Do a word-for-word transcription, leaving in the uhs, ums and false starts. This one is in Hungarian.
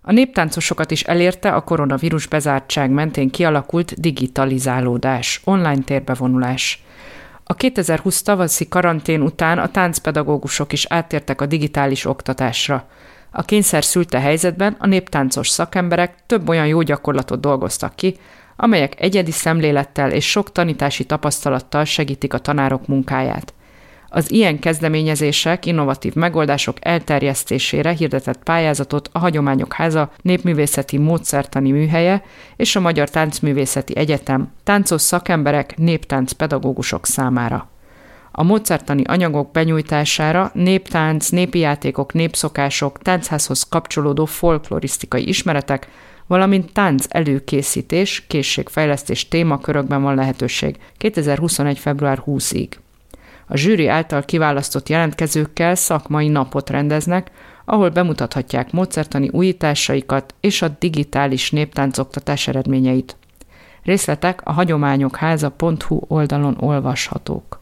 A néptáncosokat is elérte a koronavírus bezártság mentén kialakult digitalizálódás, online térbevonulás. A kétezer-húsz tavaszi karantén után a táncpedagógusok is áttértek a digitális oktatásra. A kényszer szülte helyzetben a néptáncos szakemberek több olyan jó gyakorlatot dolgoztak ki, amelyek egyedi szemlélettel és sok tanítási tapasztalattal segítik a tanárok munkáját. Az ilyen kezdeményezések, innovatív megoldások elterjesztésére hirdetett pályázatot a Hagyományok Háza Népművészeti Módszertani Műhelye és a Magyar Táncművészeti Egyetem táncos szakemberek, néptáncpedagógusok számára. A módszertani anyagok benyújtására néptánc, népi játékok, népszokások, táncházhoz kapcsolódó folklorisztikai ismeretek, valamint tánc előkészítés, készségfejlesztés témakörökben van lehetőség kétezer-huszonegy február huszadikáig. A zsűri által kiválasztott jelentkezőkkel szakmai napot rendeznek, ahol bemutathatják módszertani újításaikat és a digitális néptáncoktatás eredményeit. Részletek a hagyományokháza pont hu oldalon olvashatók.